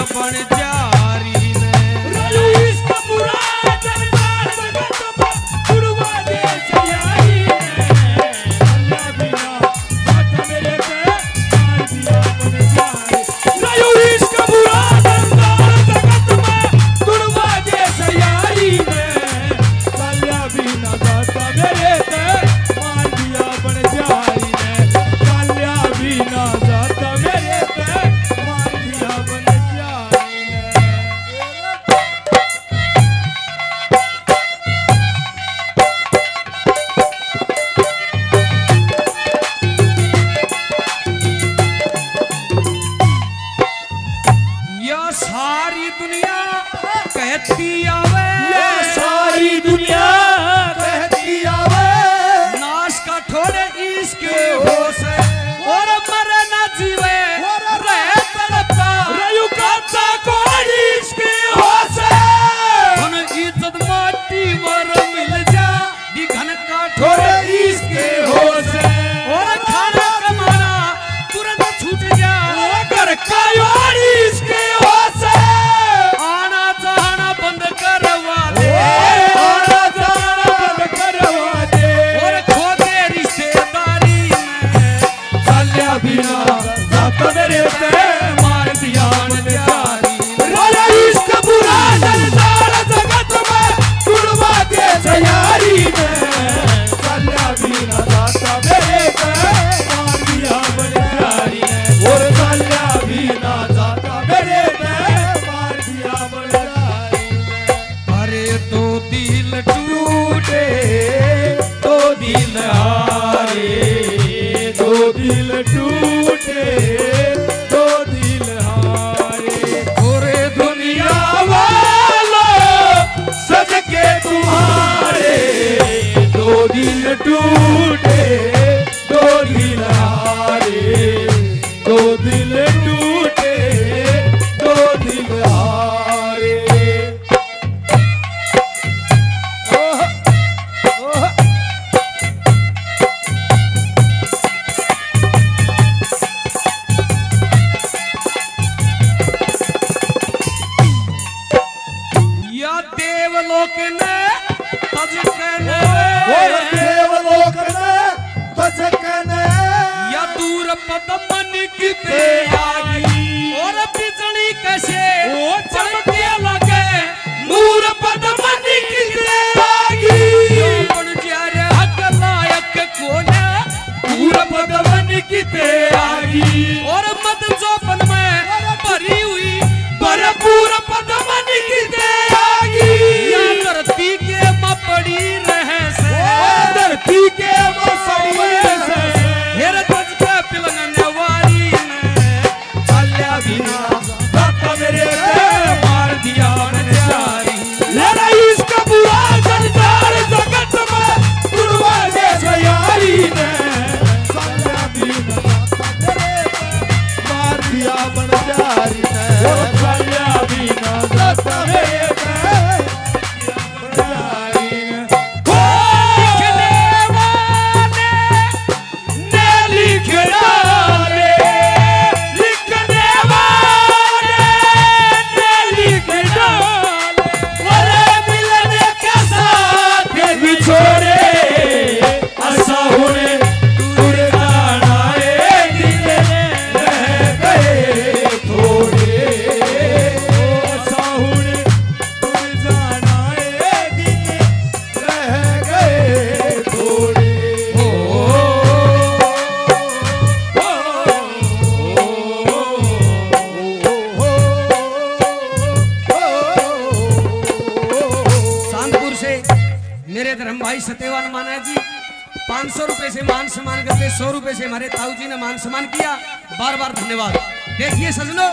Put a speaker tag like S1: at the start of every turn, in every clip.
S1: बन जारी
S2: रयू इसका बुरा जंजाल जगत में तुड़वा दे सयारी कल्या बिना साथ मेरे पे मार दिया बन जारी रयू इसका बुरा जंजाल जगत में तुड़वा दे सयारी कल्या बिना साथ मेरे पे मार दिया बन जारी कल्या बिना साथ मेरे पे मार दिया बन जारी
S1: यह सारी दुनिया कहती आवे
S2: ये सारी दुनिया कहती आवे
S1: नाश का ठोरे इसके होश और मरे न जीवे रहे तड़पता
S2: रयू कांता कोड़ी इसके होश
S1: धन इज्जत माटी मर मिल जा दी घन का
S2: थोड़े
S1: ठोरे
S2: इसके होश
S1: और खाना कमाना तुरंत छूट जा
S2: घर का योड़ी इसके होश
S1: आना जाना बंद करवा दे
S2: आना जाना बंद करवा दे
S1: और खो के रिश्तेदारी में
S2: कल्या बिना साथ मेरे पे मार दिया मन जारी राजा इसका बुरा जंजाल जगत में तुड़वा दे सयारी कल्या बिना साथ मेरे पे मार दिया मन जारी और कल्या बिना साथ मेरे पे मार दिया मन जारी
S1: अरे दो दिल
S2: टूटे दो दिल हारे दो दिल टूटे दो दिल हारे
S1: और
S2: दुनिया वालों सज के तुम्हारे दो दिल टूटे दो दिल हारे दो दिल टूटे दो दिल हारे ओह ओह
S1: या देवलोक ने तज कहने
S2: और देवलोक ने बचकने
S1: या दूर पदमन किते आई और बिजली कैसे
S2: ओ
S1: चमके लगे
S2: नूर पदमन किते आगी
S1: बन जा रे हक लायक कोने
S2: नूर पदमन किते आगी
S1: और मत जोपन में भरी हुई
S2: भरपूर पदमन किते आगी
S1: या धरती के मपड़ी रहे से
S2: धरती के मसड़ी से
S1: हेर तज के पिलंगने वारी ने
S2: कल्या बिना साथ मेरे पे मार दिया मन जारी लेना इसका बुरा जंजाल जगत में तुड़वा दे सयारी ने कल्या बिना साथ मेरे पे मार दिया मन जारी ने कल्या बिना साथ मेरे पे मन जारी ने
S1: लिखने वाले
S2: लिखने वाले ने लिख डाले अरे मिलने के साथ बिछोड़े ऐसा होने दूर जाना एक दिन रह गए थोड़े ऐसा होने दूर जाना एक दिन रह गए थोड़े
S1: कानपुर से मेरे धर्म भाई सत्यवान माना जी 500 रुपए से मान सम्मान करके 100 रुपए से हमारे ताऊ जी ने मान सम्मान किया। बार बार धन्यवाद। देखिए सजनों,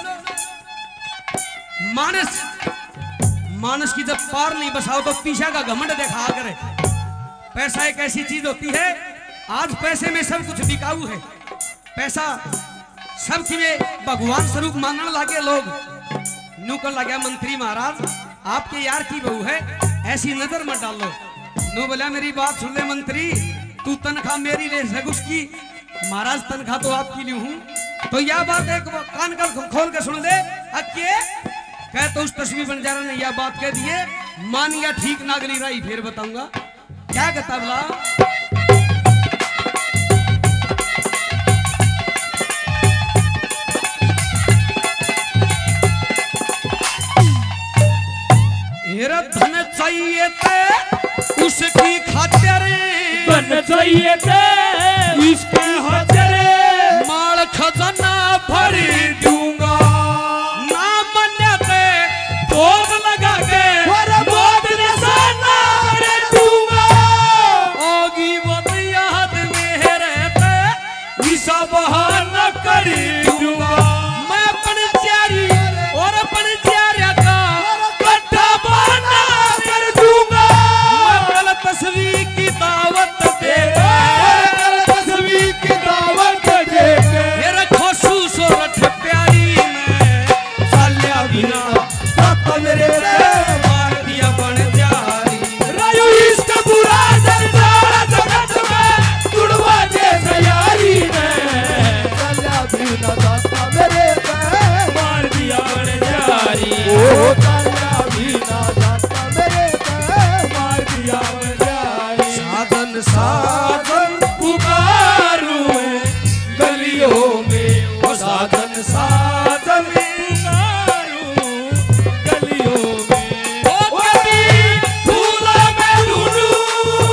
S1: मानस मानस की जब पार नहीं बसाओ तो पीछा का घमंड देखा करे। पैसा एक ऐसी चीज होती है, आज पैसे में सब कुछ बिकाऊ है। पैसा सब चीजें भगवान स्वरूप मानने लगे लोग। नूकर लगा मंत्री महाराज आपके यार की बहू है, ऐसी नजर मत डालो। नू बोला मेरी बात सुन ले मंत्री, तू तनख्वाह मेरी ले सक उसकी, महाराज तनख्वाह तो आपकी ली हूं। तो यह बात एक कान खोल के सुन ले, अके कह तो उस तस्वीर बंजारा ने यह बात कह दिए मान या ठीक नागली राई फिर बताऊंगा क्या कहता बोला हेरा धन चाहिए थे उसकी खातिर
S2: धन चाहिए थे इसके खातिर
S1: माल खजाना भर दूंगा ना मन्नते
S2: तोप लगा के मौत निशाना कर दूंगा
S1: होगी वो याद मेरे पे
S2: ईसा बहाना कर दूंगा
S1: मैं अपन जारी और अपन जारिया का
S2: कट्टा बहाना कर दूंगा
S1: मैं कल तस्वीर की दावत देगा
S2: तस्वीर की दावत देके
S1: मेरा खोसू सोरठ प्यारी में
S2: सालिया बिना दाता मेरे रे
S1: मार दिया बन जारी
S2: रायू इसका बुरा जलदार जगत में जुड़वा दे सयारी ने
S3: सालिया बिना दाता मेरे पे
S2: मार दिया बन जारी
S3: ओ सालिया बिना दाता मेरे पे
S2: मार दिया बन जारी
S1: साधन साधन
S2: पुकारूं मैं गलियों में वो साधन साधन पुकारूं गलियों में
S1: ओ कभी
S2: फूलों में ढूंढूं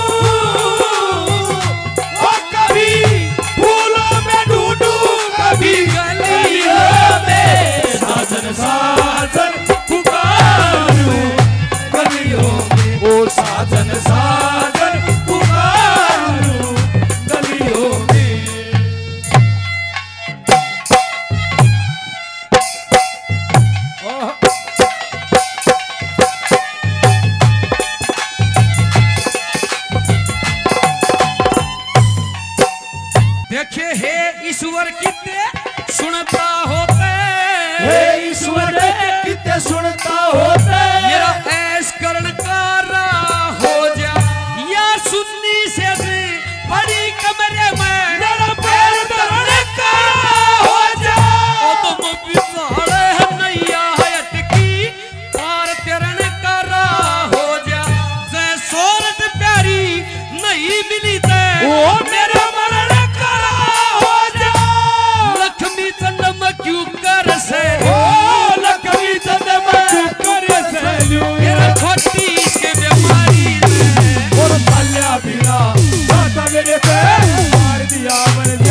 S2: और कभी फूलों में ढूंढूं कभी गलियों में साधन साधन पुकारूं गलियों में
S3: ओ
S2: साधन साधन पुकारूं गलियों में
S1: देखे हे ईश्वर कितने सुनता होते
S2: हे ईश्वर कितने सुनता होते
S1: मेरा ऐस करण का राह हो जा या सुन्नी से बड़ी कमरे में
S2: मेरा पैर धरने का हो जा
S1: ओ तुम बिसाड़े नैया अटकी पार तेरन का राह हो जा जै सोरठ प्यारी नहीं मिली ते
S2: ओ मेरा मरण का हो जा
S1: लक्ष्मी चंदम क्यों कर से
S2: ओ लकड़ी चंद में करे सैलू
S1: मेरा खोटी के बीमारी ने
S2: और सालिया बिना दाता मेरे पे मार दिया मन